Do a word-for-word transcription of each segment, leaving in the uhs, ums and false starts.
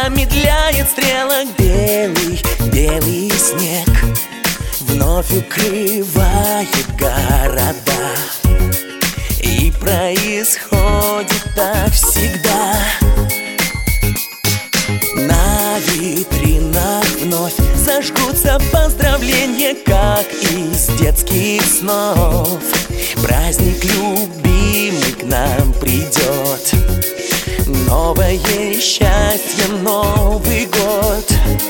замедляет стрелок белый, белый снег. Вновь укрывает города, и происходит так всегда. На витринах вновь зажгутся поздравления, как из детских снов. Праздник любимый к нам придет, новое счастье, Новый год.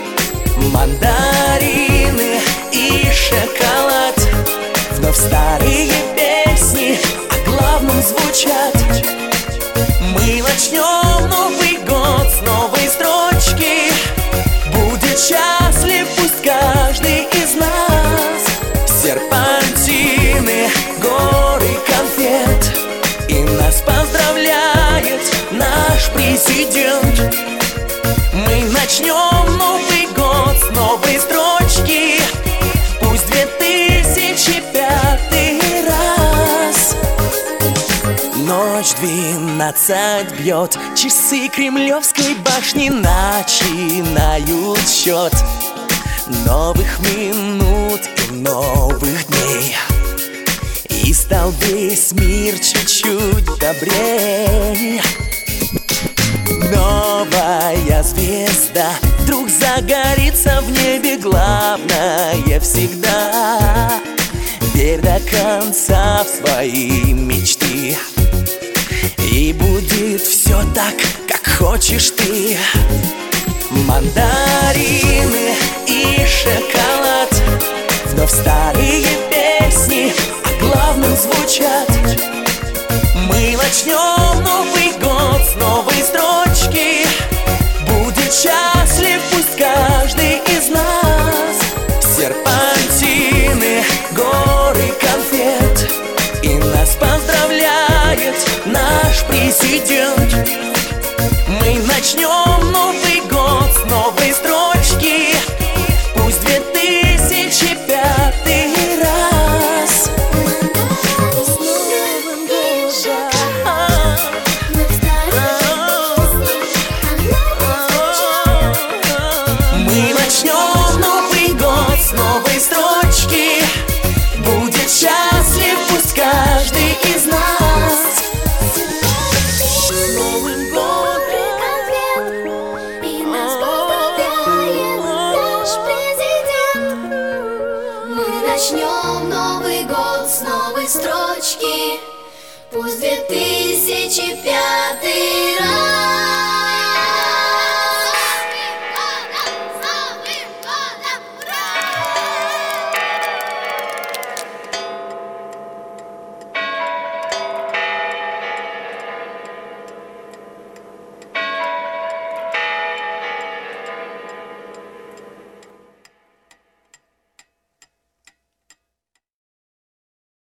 Мандарины и шоколад, вновь старые песни о главном звучат. Мы начнем Новый год с новой строчки. Будет счастлив пусть каждый из нас. Серпантины, горы конфет, и нас поздравляет наш президент. Мы начнем Новый год с новой строчки. Пусть две тысячи пятый раз. Ночь двенадцать бьет, часы Кремлевской башни начинают счет новых минут и новых дней. И стал весь мир чуть-чуть добрей. Новая звезда вдруг загорится в небе, главное всегда верь до конца в свои мечты, и будет все так, как хочешь ты. Мандарины и шоколад, вновь старые песни о главном звучат. Мы начнем Новый год с новой строчки. Будет счастлив пусть каждый из нас. Серпантины, горы конфет, и нас поздравляет наш президент. Мы начнем Новый год с новой строчки. Пусть две тысячи пятый раз. Мы начнем Новый год с новой строчки. Будет счастлив пусть каждый из нас. С Новым годом! И нас поздравляет наш президент. Мы начнем Новый год с новой строчки. Пусть две тысячи пятый раз.